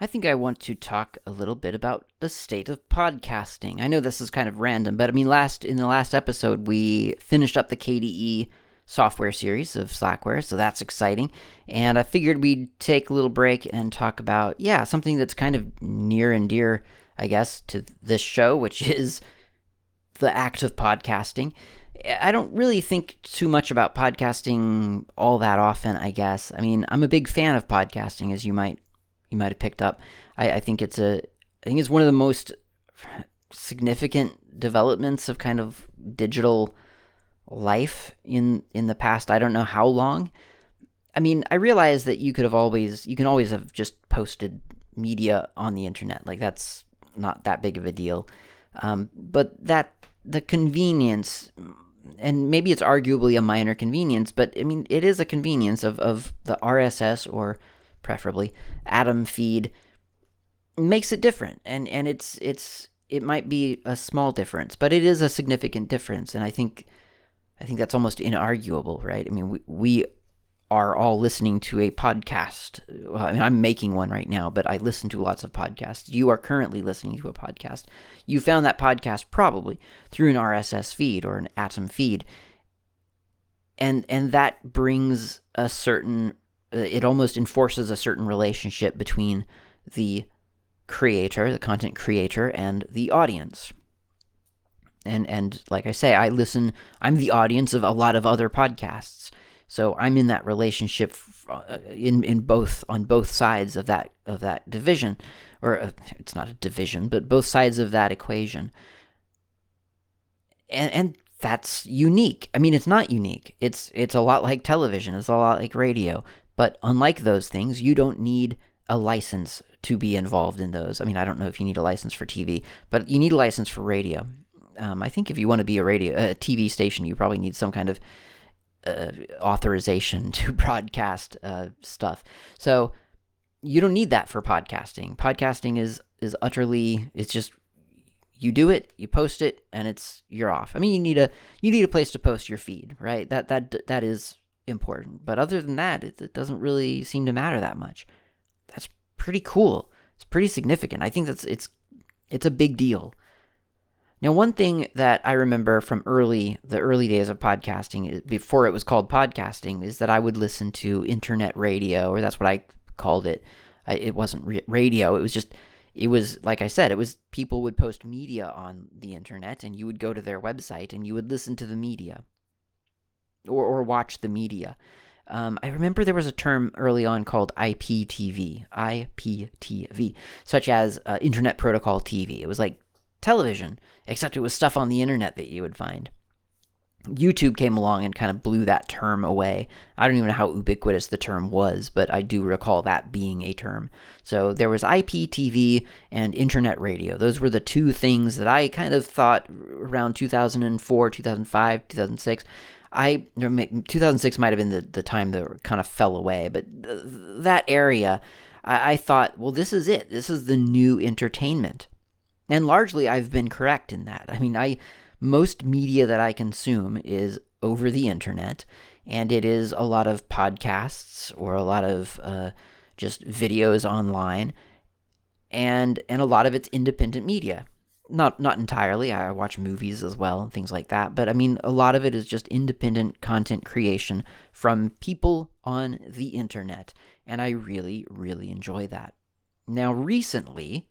I think I want to talk a little bit about the state of podcasting. I know this is kind of random, but I mean, in the last episode, we finished up the KDE software series of Slackware, so that's exciting. And I figured we'd take a little break and talk about, yeah, something that's kind of near and dear, I guess, to this show, which is the act of podcasting. I don't really think too much about podcasting all that often, I guess. I mean, I'm a big fan of podcasting, as you might have picked up. I think it's one of the most significant developments of kind of digital life in the past. I don't know how long. I mean, I realize that you can always have just posted media on the internet. Like that's not that big of a deal. But that the convenience, and maybe it's arguably a minor convenience, but I mean, it is a convenience of the RSS or preferably Atom feed makes it different. And it might be a small difference, but it is a significant difference. And I think that's almost inarguable, right? I mean, we are all listening to a podcast. Well, I mean, I'm making one right now, but I listen to lots of podcasts. You are currently listening to a podcast. You found that podcast probably through an RSS feed or an Atom feed, and that brings a certain. It almost enforces a certain relationship between the creator, the content creator, and the audience. And like I say, I'm the audience of a lot of other podcasts. So I'm in that relationship in both on both sides of that division, or it's not a division, but both sides of that equation. And that's unique. I mean, it's not unique. It's a lot like television. It's a lot like radio. But unlike those things, you don't need a license to be involved in those. I mean, I don't know if you need a license for TV, but you need a license for radio. I think if you want to be a TV station, you probably need some kind of authorization to broadcast stuff. So you don't need that for podcasting. Podcasting is utterly. It's just you do it, you post it, and you're off. I mean, you need a place to post your feed, right? That is important. But other than that, it doesn't really seem to matter that much. That's pretty cool. It's pretty significant. I think it's a big deal. Now, one thing that I remember from the early days of podcasting, before it was called podcasting, is that I would listen to internet radio, or that's what I called it. It wasn't radio. It was like I said, it was people would post media on the internet, and you would go to their website and you would listen to the media, or watch the media. I remember there was a term early on called IPTV, such as Internet Protocol TV. It was like television, except it was stuff on the internet that you would find. YouTube came along and kind of blew that term away. I don't even know how ubiquitous the term was, but I do recall that being a term. So there was IPTV and internet radio. Those were the two things that I kind of thought around 2004, 2005, 2006. 2006 might have been the time that kind of fell away, but that area, I thought, well, this is it. This is the new entertainment. And largely, I've been correct in that. I mean, most media that I consume is over the internet, and it is a lot of podcasts or a lot of just videos online, and a lot of it's independent media. Not entirely. I watch movies as well and things like that, but I mean, a lot of it is just independent content creation from people on the internet, and I really, really enjoy that. Now, recently,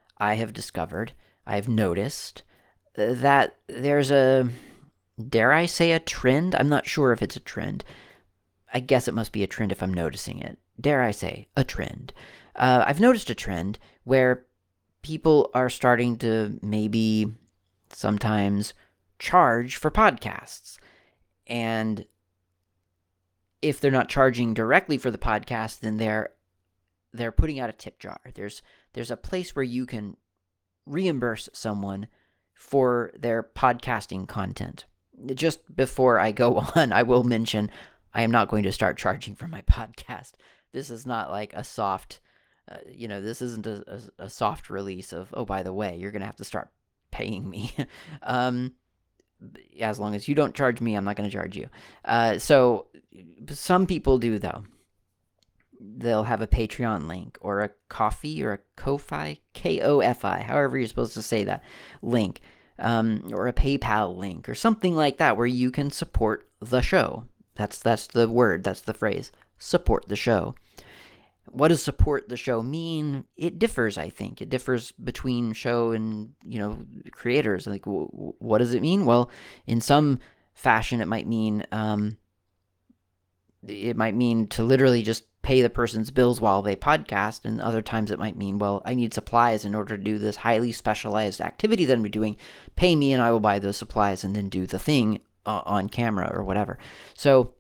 I've noticed that there's dare I say, a trend? I'm not sure if it's a trend. I guess it must be a trend if I'm noticing it. Dare I say, a trend. I've noticed a trend where people are starting to maybe sometimes charge for podcasts. And if they're not charging directly for the podcast, then they're putting out a tip jar. There's a place where you can reimburse someone for their podcasting content. Just before I go on, I will mention I am not going to start charging for my podcast. This is not like a soft, this isn't a soft release of, oh, by the way, you're going to have to start paying me. um, as long as you don't charge me, I'm not going to charge you. So some people do, though. they'll have a Patreon link or a Ko-fi or a Ko-fi, Kofi, however you're supposed to say that link, or a PayPal link or something like that where you can support the show. That's the word, that's the phrase. Support the show. What does support the show mean? It differs, I think. It differs between show and, creators. Like, what does it mean? Well, in some fashion, it might mean to literally just pay the person's bills while they podcast, and other times it might mean, well, I need supplies in order to do this highly specialized activity that I'm doing. Pay me and I will buy those supplies and then do the thing on camera or whatever. So,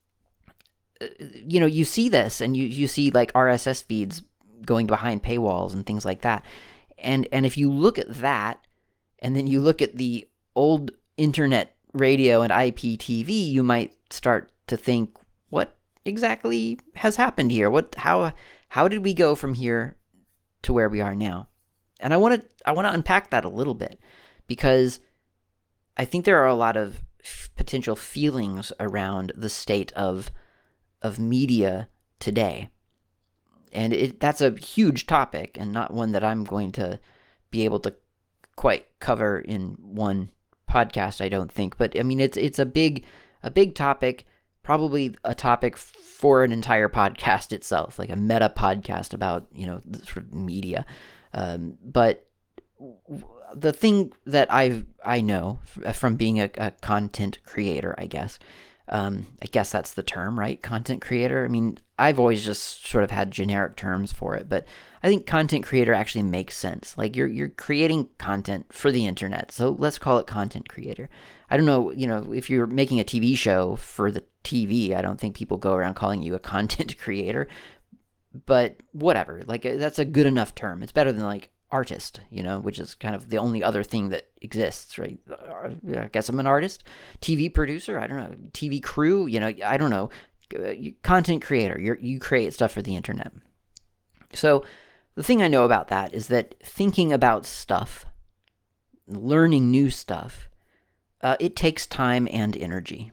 you see this, and you see like RSS feeds going behind paywalls and things like that. And if you look at that, and then you look at the old internet radio and IPTV, you might start to think, what exactly has happened here? How did we go from here to where we are now? And I want to unpack that a little bit, because I think there are a lot of potential feelings around the state of media today. And that's a huge topic, and not one that I'm going to be able to quite cover in one podcast, I don't think. But I mean, it's a big topic, probably a topic for an entire podcast itself, like a meta podcast about sort of media. But the thing that I know from being a content creator, I guess that's the term, right? Content creator. I mean, I've always just sort of had generic terms for it, but I think content creator actually makes sense. Like, you're creating content for the internet, so let's call it content creator. I don't know, if you're making a TV show for the TV, I don't think people go around calling you a content creator, but whatever. Like, that's a good enough term. It's better than like artist, which is kind of the only other thing that exists, right? I guess I'm an artist, TV producer, I don't know, TV crew, I don't know, content creator. You create stuff for the internet. So the thing I know about that is that thinking about stuff, learning new stuff, it takes time and energy.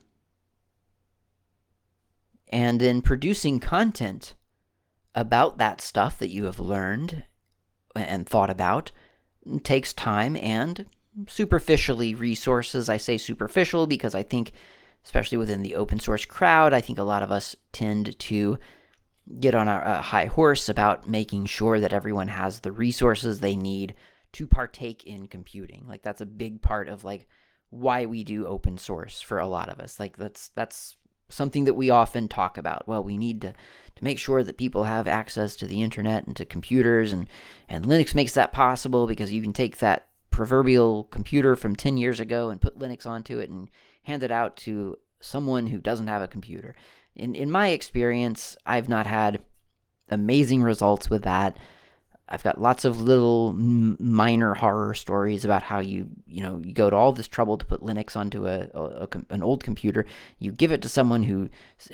And then producing content about that stuff that you have learned and thought about takes time and, superficially, resources. I say superficial because I think, especially within the open source crowd, I think a lot of us tend to get on a high horse about making sure that everyone has the resources they need to partake in computing. Like, that's a big part of like why we do open source for a lot of us. Like, that's something that we often talk about. Well, we need to make sure that people have access to the internet and to computers, and Linux makes that possible, because you can take that proverbial computer from 10 years ago and put Linux onto it and hand it out to someone who doesn't have a computer. In my experience, I've not had amazing results with that. I've got lots of little minor horror stories about how you go to all this trouble to put Linux onto an old computer. You give it to someone who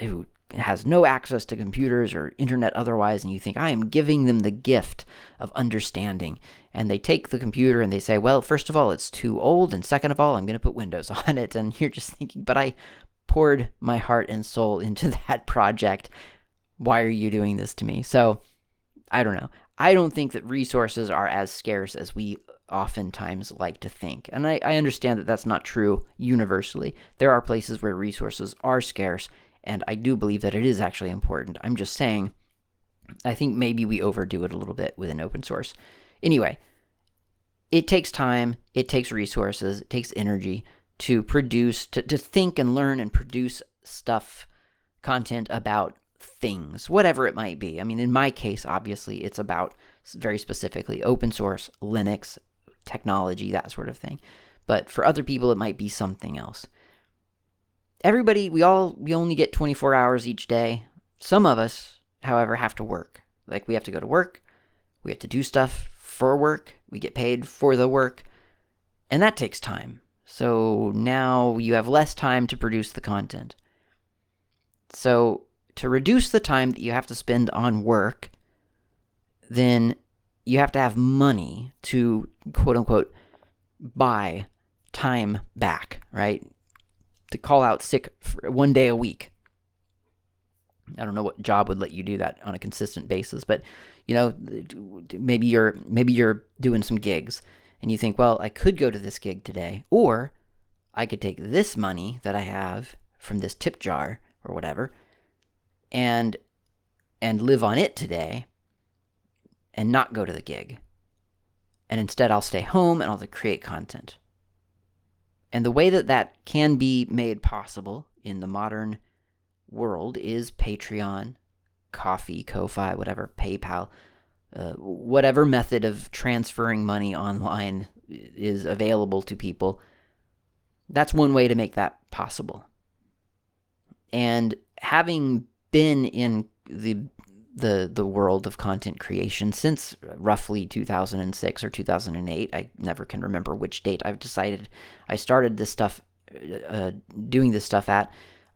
has no access to computers or internet otherwise, and you think, I am giving them the gift of understanding. And they take the computer and they say, well, first of all, it's too old, and second of all, I'm going to put Windows on it. And you're just thinking, but I poured my heart and soul into that project. Why are you doing this to me? So, I don't know. I don't think that resources are as scarce as we oftentimes like to think. And I understand that that's not true universally. There are places where resources are scarce, and I do believe that it is actually important. I'm just saying, I think maybe we overdo it a little bit within open source. Anyway, it takes time, it takes resources, it takes energy to produce, to think and learn and produce stuff, content about things, whatever it might be. I mean, in my case, obviously, it's about very specifically open source, Linux, technology, that sort of thing. But for other people, it might be something else. Everybody, we only get 24 hours each day. Some of us, however, have to work. Like, we have to go to work, we have to do stuff for work, we get paid for the work, and that takes time. So now you have less time to produce the content. So to reduce the time that you have to spend on work, then you have to have money to, quote unquote, buy time back, right? To call out sick for 1 day a week. I don't know what job would let you do that on a consistent basis, but you know, maybe you're doing some gigs and you think, well, I could go to this gig today, or I could take this money that I have from this tip jar or whatever and live on it today and not go to the gig. And instead I'll stay home and I'll create content. And the way that that can be made possible in the modern world is Patreon, Coffee, Ko-Fi, whatever, PayPal, whatever method of transferring money online is available to people. That's one way to make that possible. And having been in the world of content creation since roughly 2006 or 2008, I never can remember which date I've decided I started this stuff, doing this stuff at.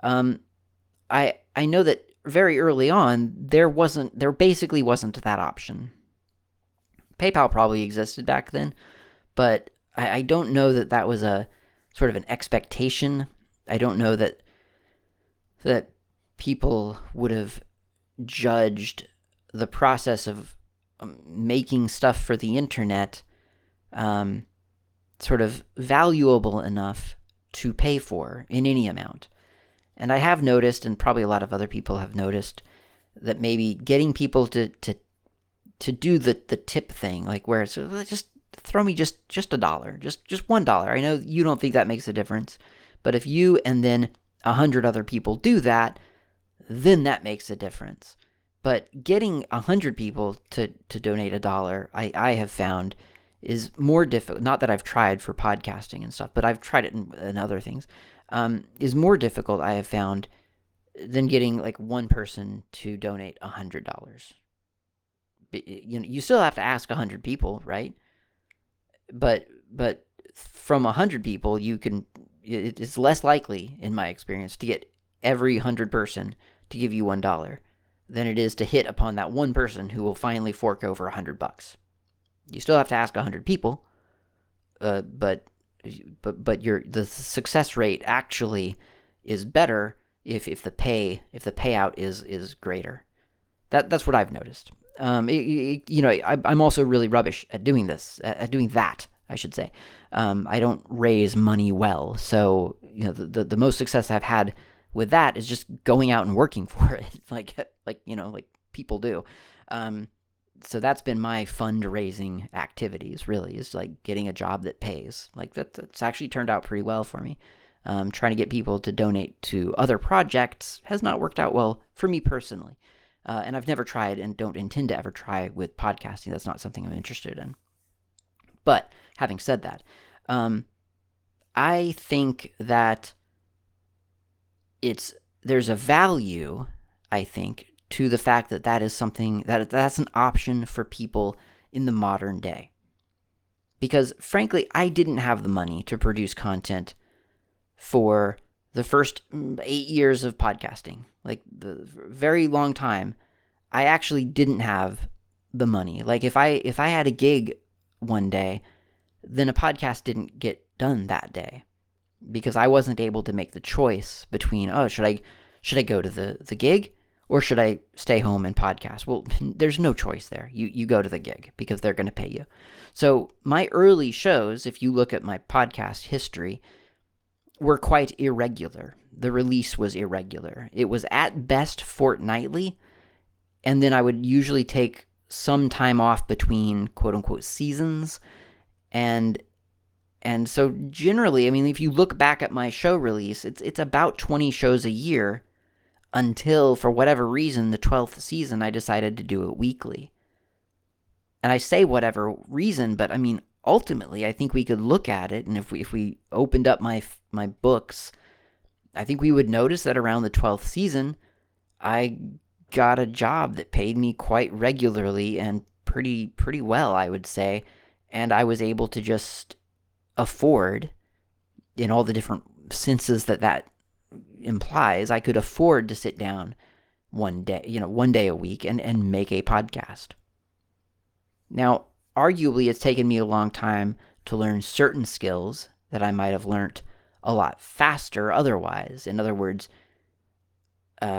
I know that very early on there basically wasn't that option. PayPal probably existed back then, but I don't know that that was a sort of an expectation. I don't know that people would have judged the process of making stuff for the internet sort of valuable enough to pay for in any amount. And I have noticed, and probably a lot of other people have noticed, that maybe getting people to do the tip thing, like where it's just throw me just $1, just $1. I know you don't think that makes a difference, but if you and then 100 other people do that, then that makes a difference. But getting 100 people to donate $1, I have found is more difficult. Not that I've tried for podcasting and stuff, but I've tried it in other things. Is more difficult, I have found, than getting like one person to donate $100. You still have to ask 100 people, right? But from 100 people, it's less likely, in my experience, to get every 100 person to give you $1 than it is to hit upon that one person who will finally fork over $100. You still have to ask 100 people, but the success rate actually is better if the payout is greater. That's what I've noticed. I'm also really rubbish at doing this, at doing that, I should say. I don't raise money well, so the most success I've had with that is just going out and working for it, like people do. So that's been my fundraising activities, really, is like getting a job that pays. Like that's actually turned out pretty well for me. Trying to get people to donate to other projects has not worked out well for me personally. And I've never tried and don't intend to ever try with podcasting. That's not something I'm interested in. But having said that, I think that there's a value, I think, to the fact that that is something that's an option for people in the modern day. Because frankly, I didn't have the money to produce content for the first 8 years of podcasting. Like the very long time, I actually didn't have the money. Like if I had a gig one day, then a podcast didn't get done that day because I wasn't able to make the choice between, should I go to the gig or should I stay home and podcast? Well, there's no choice there. You go to the gig because they're going to pay you. So my early shows, if you look at my podcast history, were quite irregular. The release was irregular. It was at best fortnightly, and then I would usually take some time off between quote-unquote seasons. And so generally, I mean, if you look back at my show release, it's about 20 shows a year until, for whatever reason, the 12th season, I decided to do it weekly. And I say whatever reason, but I mean, ultimately, I think we could look at it, and if we opened up my books, I think we would notice that around the 12th season, I got a job that paid me quite regularly and pretty well, I would say, and I was able to just afford, in all the different senses that implies, I could afford to sit down one day a week and make a podcast. Now, arguably, it's taken me a long time to learn certain skills that I might have learned a lot faster otherwise. In other words,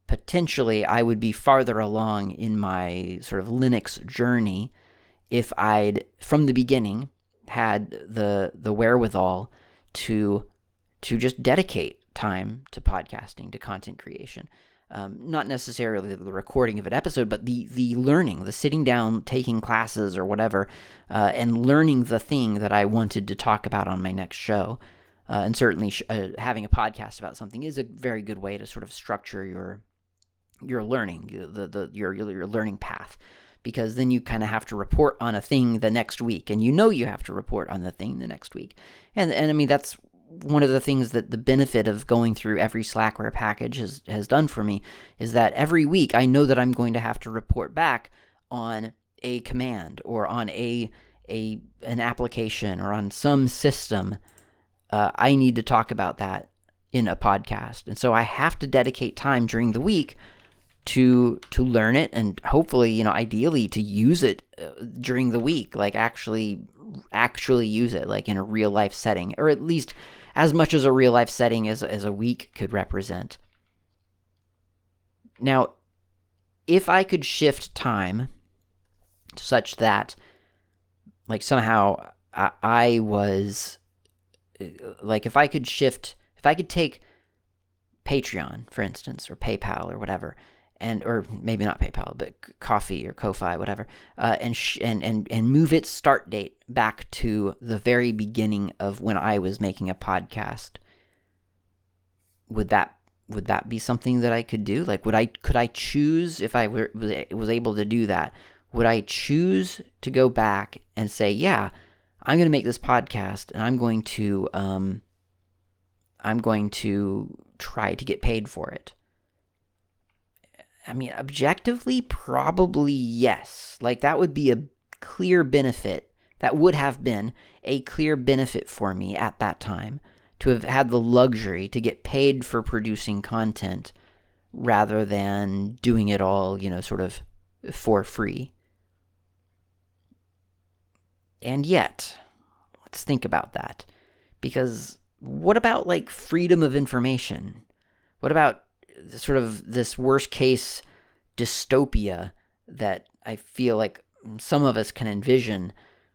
potentially I would be farther along in my sort of Linux journey if I'd from the beginning had the wherewithal to just dedicate time to podcasting, to content creation. Not necessarily the recording of an episode, but the learning, the sitting down, taking classes or whatever, and learning the thing that I wanted to talk about on my next show. And certainly having a podcast about something is a very good way to sort of structure your learning, your learning path, because then you kind of have to report on a thing the next week, and you have to report on the thing the next week. And I mean, that's one of the things that the benefit of going through every Slackware package has done for me, is that every week I know that I'm going to have to report back on a command or on an application or on some system. I need to talk about that in a podcast. And so I have to dedicate time during the week to learn it, and hopefully, ideally to use it during the week, like actually use it, like in a real life setting, or at least as much as a real life setting as a week could represent. Now, if I could shift time such that, like, somehow I was, like, if I could take Patreon, for instance, or PayPal or whatever, or maybe not PayPal, but Coffee or Ko-Fi, whatever, and move its start date back to the very beginning of when I was making a podcast, would that be something that I could do? Like, could I choose, if I was able to do that, would I choose to go back and say, yeah, I'm going to make this podcast, and I'm going to try to get paid for it? I mean, objectively, probably yes. Like, that would be a clear benefit. That would have been a clear benefit for me at that time, to have had the luxury to get paid for producing content rather than doing it all, sort of for free. And yet, let's think about that. Because what about, like, freedom of information? What about sort of this worst case dystopia that I feel like some of us can envision,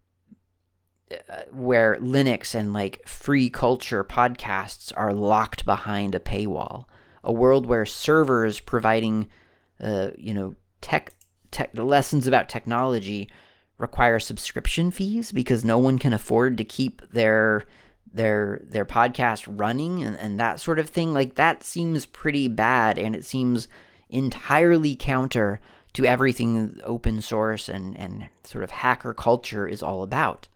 where Linux and, like, free culture podcasts are locked behind a paywall? A world where servers providing, tech lessons about technology require subscription fees because no one can afford to keep their podcast running, and that sort of thing. Like, that seems pretty bad, and it seems entirely counter to everything open source and sort of hacker culture is all about.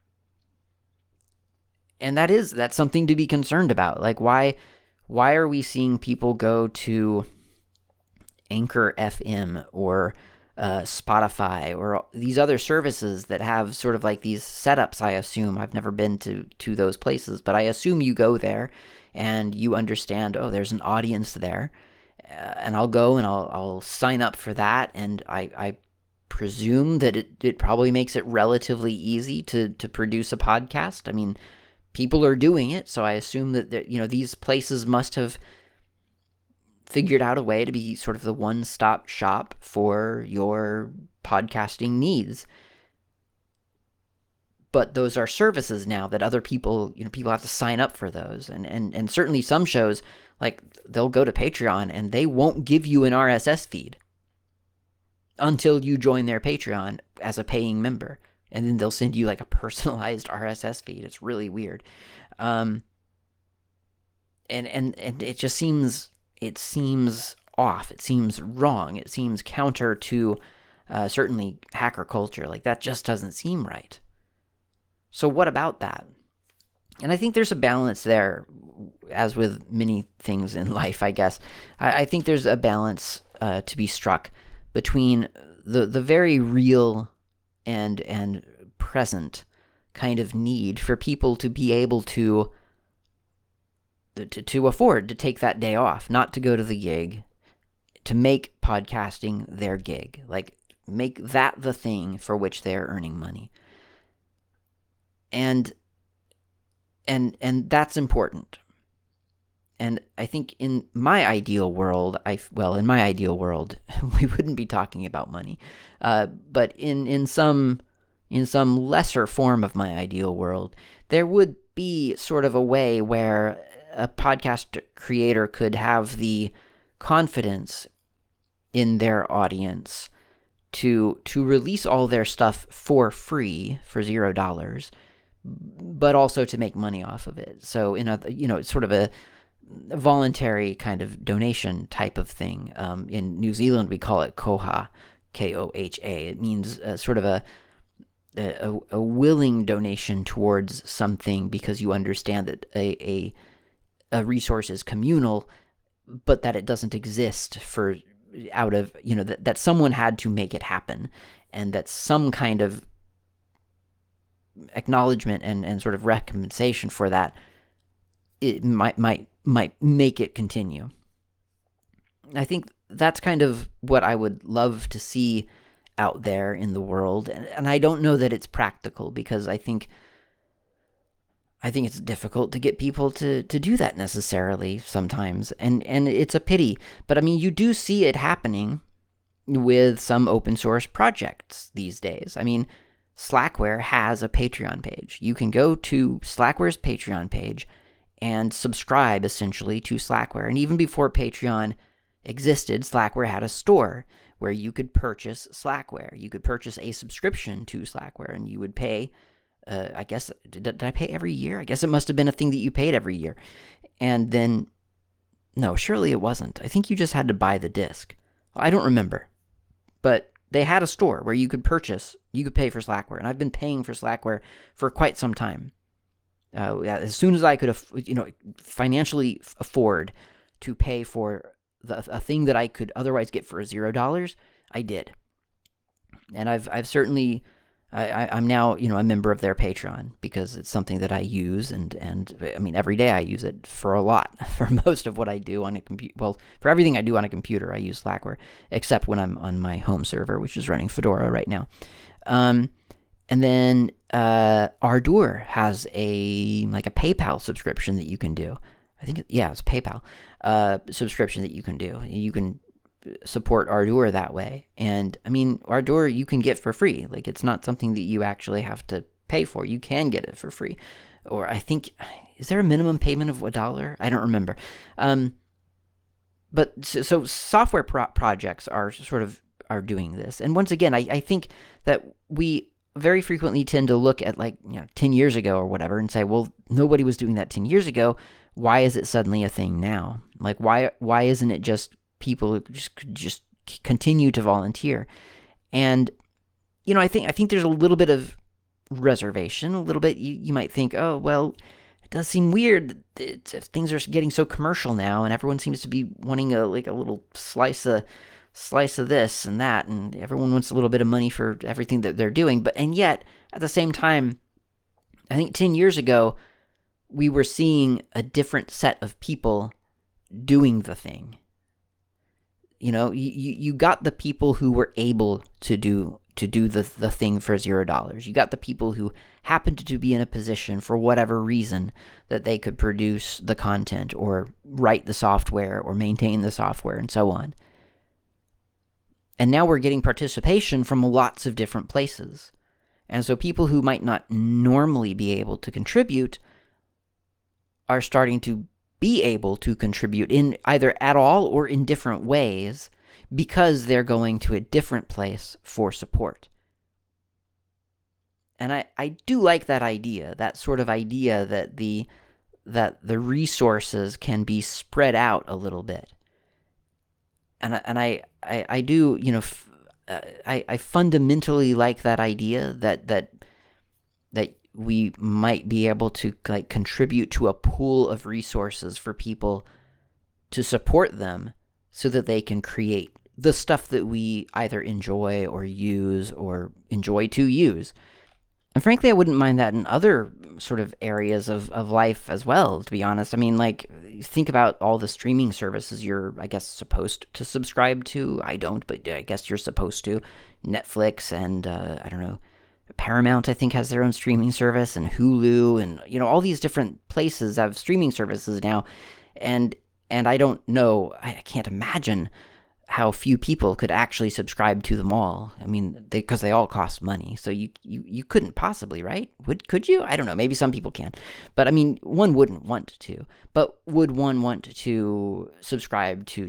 And that's something to be concerned about. Like, why are we seeing people go to Anchor FM or Spotify or these other services that have sort of like these setups? I assume, I've never been to those places, but I assume you go there and you understand, oh, there's an audience there, and I'll go and I'll sign up for that, and I presume that it probably makes it relatively easy to produce a podcast. I mean, people are doing it, so I assume that these places must have figured out a way to be sort of the one-stop shop for your podcasting needs. But those are services now that other people, people have to sign up for those. And certainly some shows, like, they'll go to Patreon and they won't give you an RSS feed until you join their Patreon as a paying member. And then they'll send you, like, a personalized RSS feed. It's really weird. And it just seems off. It seems wrong. It seems counter to certainly hacker culture. Like, that just doesn't seem right. So what about that? And I think there's a balance there, as with many things in life, I guess. I think there's a balance to be struck between the very real and present kind of need for people to be able to afford to take that day off, not to go to the gig, to make podcasting their gig, like, make that the thing for which they're earning money. And that's important. And I think in my ideal world, in my ideal world, we wouldn't be talking about money. But in some lesser form of my ideal world, there would be sort of a way where a podcast creator could have the confidence in their audience to release all their stuff for free for $0, but also to make money off of it. So it's sort of a voluntary kind of donation type of thing. In New Zealand, we call it koha, Koha. It means sort of a willing donation towards something because you understand that a resource is communal, but that it doesn't exist for out of that someone had to make it happen, and that some kind of acknowledgement and sort of recompensation for that it might make it continue. I think that's kind of what I would love to see out there in the world, and I don't know that it's practical because I think it's difficult to get people to do that necessarily sometimes, and it's a pity. But I mean, you do see it happening with some open source projects these days. I mean, Slackware has a Patreon page. You can go to Slackware's Patreon page and subscribe essentially to Slackware. And even before Patreon existed, Slackware had a store where you could purchase Slackware. You could purchase a subscription to Slackware, and you would pay. I guess, did I pay every year? I guess it must have been a thing that you paid every year. And then, no, surely it wasn't. I think you just had to buy the disc. I don't remember. But they had a store where you could pay for Slackware. And I've been paying for Slackware for quite some time. As soon as I could, financially afford to pay for a thing that I could otherwise get for $0, I did. And I've certainly... I'm now, a member of their Patreon because it's something that I use, and I mean, every day I use it for a lot, for most of what I do on a computer. Well, for everything I do on a computer, I use Slackware, except when I'm on my home server, which is running Fedora right now. And then Ardour has a PayPal subscription that you can do. I think, it's PayPal subscription that you can do. You can support Ardour that way. And I mean, Ardour you can get for free. Like, it's not something that you actually have to pay for. You can get it for free. Or I think, is there a minimum payment of $1? I don't remember. But so software projects are doing this. And once again, I think that we very frequently tend to look at 10 years ago or whatever and say, well, nobody was doing that 10 years ago. Why is it suddenly a thing now? Like, why isn't it just people who just continue to volunteer? And I think there's a little bit of reservation. A little bit, you might think, oh well, it does seem weird that things are getting so commercial now, and everyone seems to be wanting a little slice of this and that, and everyone wants a little bit of money for everything that they're doing. And yet at the same time, I think 10 years ago we were seeing a different set of people doing the thing. You got the people who were able to do the thing for $0. You got the people who happened to be in a position for whatever reason that they could produce the content or write the software or maintain the software and so on. And now we're getting participation from lots of different places. And so people who might not normally be able to contribute are starting to be able to contribute in either at all or in different ways because they're going to a different place for support. And I do like that idea, that sort of idea that the resources can be spread out a little bit. And I do, I fundamentally like that idea that we might be able to contribute to a pool of resources for people to support them so that they can create the stuff that we either enjoy or use or enjoy to use. And frankly, I wouldn't mind that in other sort of areas of life as well, to be honest. I mean, think about all the streaming services you're, I guess, supposed to subscribe to. I don't, but I guess you're supposed to. Netflix and, I don't know, Paramount, I think, has their own streaming service, and Hulu, and all these different places have streaming services now. And I don't know, I can't imagine how few people could actually subscribe to them all. I mean, because they all cost money, so you couldn't possibly, right? Could you? I don't know. Maybe some people can, but I mean, one wouldn't want to. But would one want to subscribe to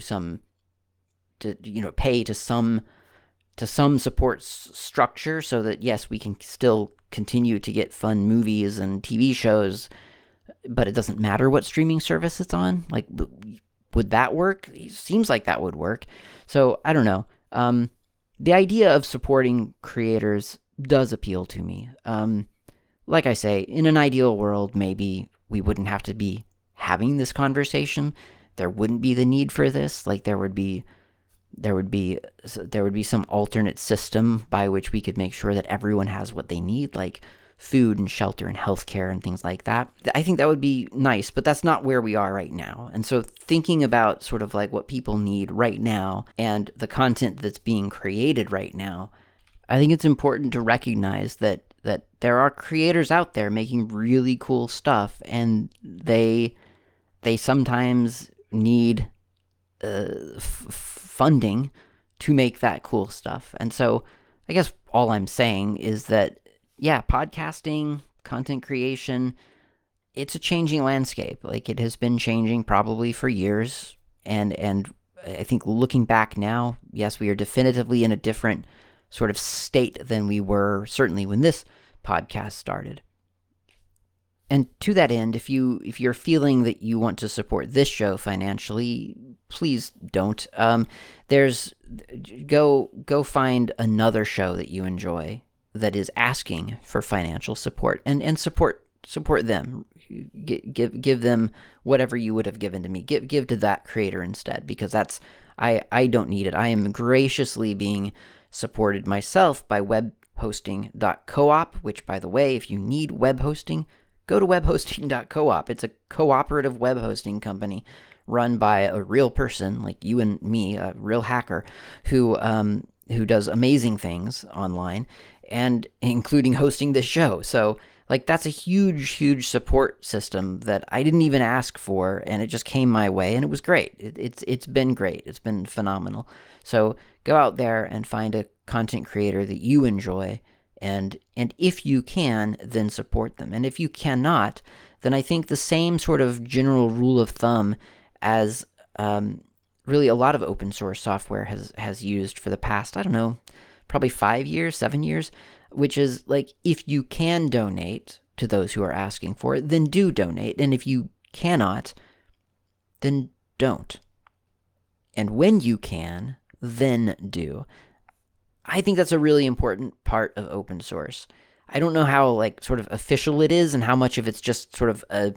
pay to some support structure so that yes, we can still continue to get fun movies and TV shows, but it doesn't matter what streaming service it's on? Like, would that work? It seems like that would work. So I don't know. The idea of supporting creators does appeal to me. Like I say, in an ideal world, maybe we wouldn't have to be having this conversation. There wouldn't be the need for this. Like there would be some alternate system by which we could make sure that everyone has what they need, like food and shelter and healthcare and things like that. I think that would be nice, but that's not where we are right now. And so thinking about sort of like what people need right now and the content that's being created right now, I think it's important to recognize that there are creators out there making really cool stuff, and they sometimes need funding to make that cool stuff. And so I guess all I'm saying is that, yeah, podcasting, content creation, it's a changing landscape. Like it has been changing probably for years. And I think looking back now, yes, we are definitively in a different sort of state than we were certainly when this podcast started. And to that end, if you're feeling that you want to support this show financially, please don't. There's go find another show that you enjoy that is asking for financial support, and support them. Give them whatever you would have given to me. Give to that creator instead, because I don't need it. I am graciously being supported myself by webhosting.coop, which, by the way, if you need web hosting, go to webhosting.coop. It's a cooperative web hosting company run by a real person like you and me, a real hacker who does amazing things online, and including hosting this show. So like that's a huge support system that I didn't even ask for, and it just came my way, and it was great. It's been great. It's been phenomenal. So go out there and find a content creator that you enjoy, and if you can, then support them. And if you cannot, then I think the same sort of general rule of thumb as really a lot of open source software has used for the past, I don't know, probably 5 years, 7 years, which is like, if you can donate to those who are asking for it, then do donate. And if you cannot, then don't. And when you can, then do. I think that's a really important part of open source. I don't know how like sort of official it is and how much of it's just sort of a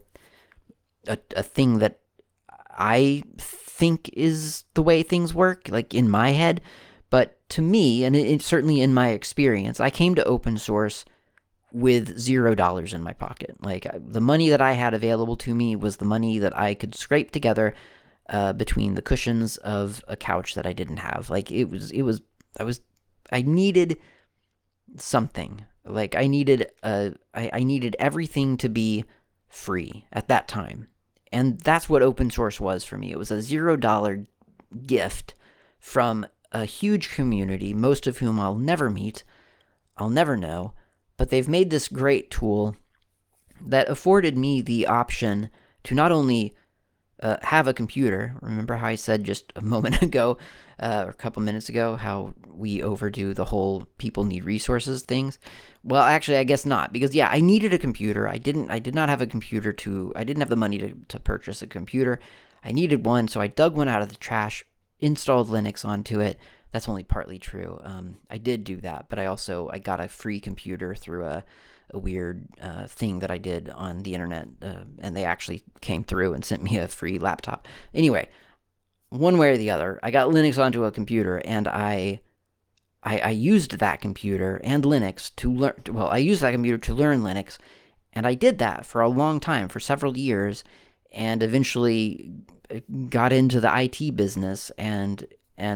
thing that I think is the way things work, like in my head. But to me, and it's certainly in my experience, I came to open source with $0 in my pocket. Like the money that I had available to me was the money that I could scrape together between the cushions of a couch that I didn't have. Like I needed something. Like I needed everything to be free at that time. And that's what open source was for me. It was a $0 gift from a huge community, most of whom I'll never meet, I'll never know, but they've made this great tool that afforded me the option to not only have a computer. Remember how I said just a moment ago, or a couple minutes ago, how we overdo the whole people need resources things? Well, actually, I guess not, because yeah, I needed a computer. I did not have a computer I didn't have the money to purchase a computer. I needed one, so I dug one out of the trash, installed Linux onto it. That's only partly true. I did do that, but I got a free computer through a weird thing that I did on the internet, and they actually came through and sent me a free laptop. Anyway, one way or the other, I got Linux onto a computer, and I used that computer and Linux to learn. Well, I used that computer to learn Linux, and I did that for a long time, for several years, and eventually got into the IT business, and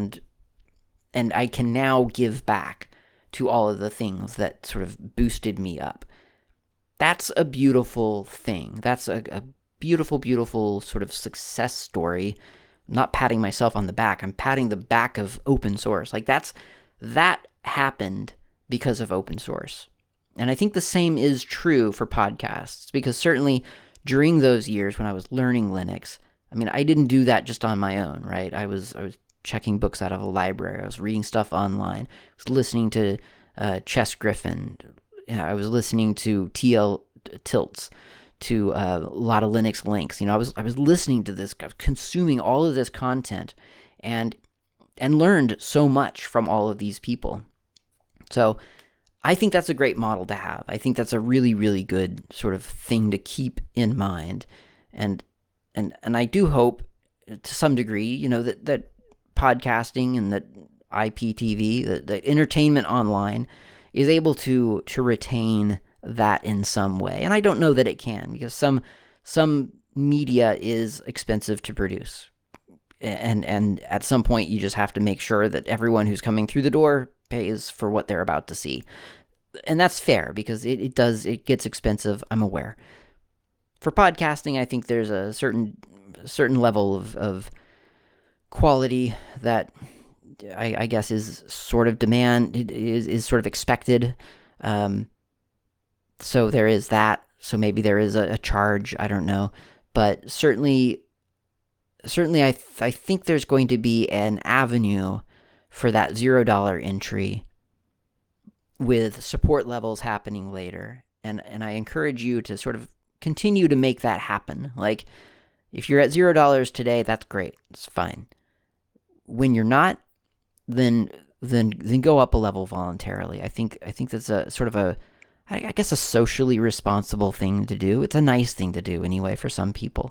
I can now give back to all of the things that sort of boosted me up. That's a beautiful thing. That's beautiful, beautiful sort of success story. I'm not patting myself on the back. I'm patting the back of open source. Like that happened because of open source. And I think the same is true for podcasts, because certainly during those years when I was learning Linux, I mean, I didn't do that just on my own, right? I was checking books out of a library. I was reading stuff online. I was listening to Chess Griffin. I was listening to TL Tilts, to a lot of Linux links. I was listening to this, consuming all of this content, and learned so much from all of these people. So I think that's a great model to have. I think that's a really, really good sort of thing to keep in mind. And I do hope to some degree, that podcasting and that IPTV, that entertainment online is able to retain that in some way. And I don't know that it can, because some media is expensive to produce. And at some point you just have to make sure that everyone who's coming through the door pays for what they're about to see. And that's fair, because it gets expensive, I'm aware. For podcasting, I think there's a certain level of quality that I guess is sort of is sort of expected. So there is that. So maybe there is a charge. I don't know, but certainly, I think there's going to be an avenue for that $0 entry, with support levels happening later. And I encourage you to sort of continue to make that happen. Like, if you're at $0 today, that's great. It's fine. When you're not, then go up a level voluntarily. I think that's a sort of I guess a socially responsible thing to do. It's a nice thing to do anyway for some people.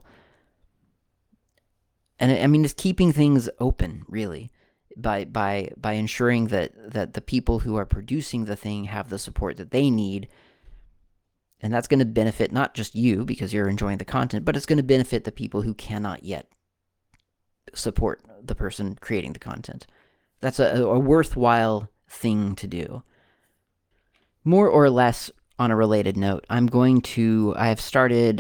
And I mean, it's keeping things open, really, by ensuring that the people who are producing the thing have the support that they need. And that's going to benefit not just you because you're enjoying the content, but it's going to benefit the people who cannot yet support the person creating the content. That's a worthwhile thing to do. More or less on a related note, I've started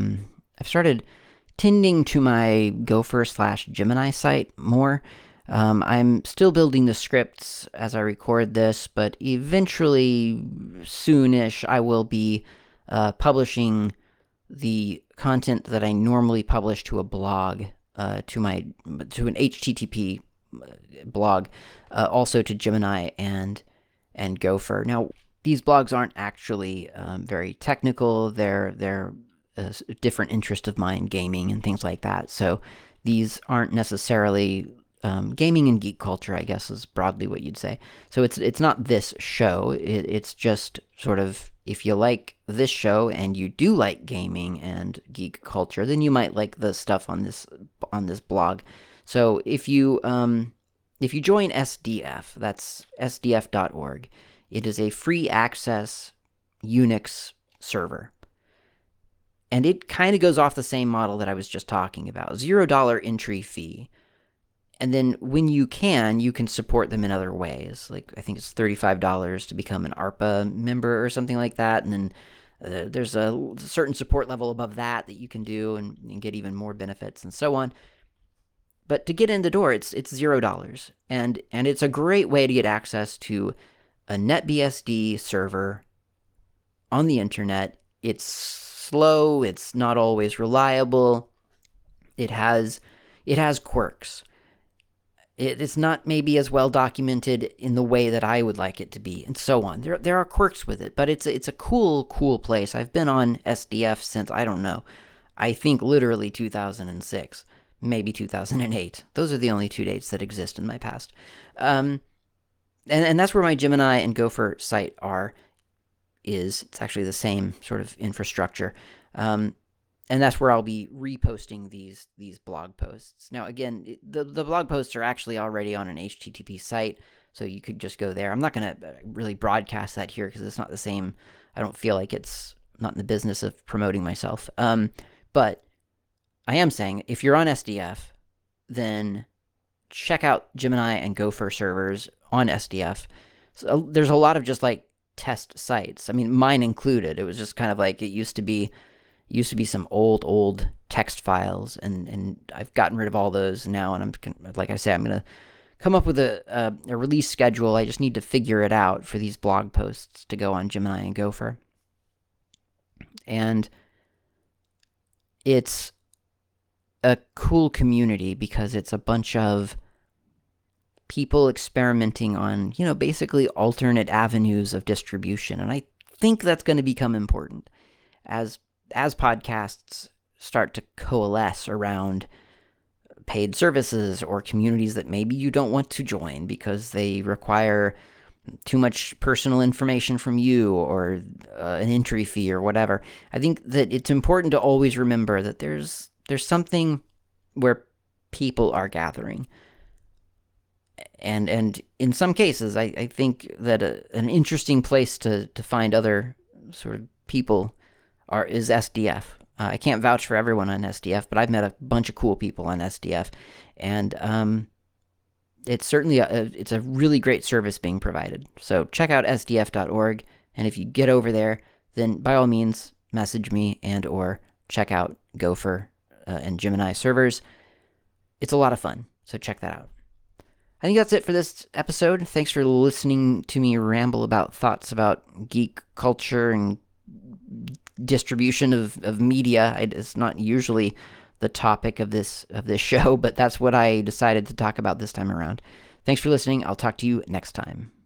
tending to my Gopher/Gemini site more. I'm still building the scripts as I record this, but eventually, soonish, I will be publishing the content that I normally publish to a blog, to an HTTP blog, also to Gemini and Gopher. Now, these blogs aren't actually very technical. They're a different interest of mine, gaming and things like that. So these aren't necessarily gaming and geek culture, I guess, is broadly what you'd say. So it's not this show. It's just sort of, if you like this show and you do like gaming and geek culture, then you might like the stuff on this blog. So if you join SDF, that's sdf.org. It is a free access Unix server. And it kind of goes off the same model that I was just talking about. $0 entry fee. And then when you can support them in other ways. Like, I think it's $35 to become an ARPA member or something like that. And then there's a certain support level above that you can do and get even more benefits and so on. But to get in the door, it's $0. And it's a great way to get access to a NetBSD server on the internet. It's slow, it's not always reliable. It has quirks. It's not maybe as well documented in the way that I would like it to be, and so on. There are quirks with it, but it's a cool place. I've been on SDF since, I don't know, I think literally 2006, maybe 2008. Those are the only 2 dates that exist in my past. And that's where my Gemini and Gopher site is. It's actually the same sort of infrastructure. And that's where I'll be reposting these blog posts. Now, again, the blog posts are actually already on an HTTP site, so you could just go there. I'm not going to really broadcast that here because it's not the same. I don't feel like it's not in the business of promoting myself. But I am saying, if you're on SDF, then check out Gemini and Gopher servers on SDF. So there's a lot of just like test sites. I mean, mine included. It was just kind of like, it used to be, used to be some old text files, and I've gotten rid of all those now. And like I said, I'm gonna come up with a release schedule. I just need to figure it out for these blog posts to go on Gemini and Gopher. And it's a cool community because it's a bunch of people experimenting on, basically alternate avenues of distribution. And I think that's going to become important as podcasts start to coalesce around paid services or communities that maybe you don't want to join because they require too much personal information from you, or an entry fee or whatever. I think that it's important to always remember that there's something where people are gathering. And in some cases, I think that an interesting place to find other sort of people is SDF. I can't vouch for everyone on SDF, but I've met a bunch of cool people on SDF, and it's certainly it's a really great service being provided. So check out sdf.org, and if you get over there, then by all means message me and or check out Gopher and Gemini servers. It's a lot of fun, so check that out. I think that's it for this episode. Thanks for listening to me ramble about thoughts about geek culture and distribution of media. It's not usually the topic of this show, but that's what I decided to talk about this time around. Thanks for listening. I'll talk to you next time.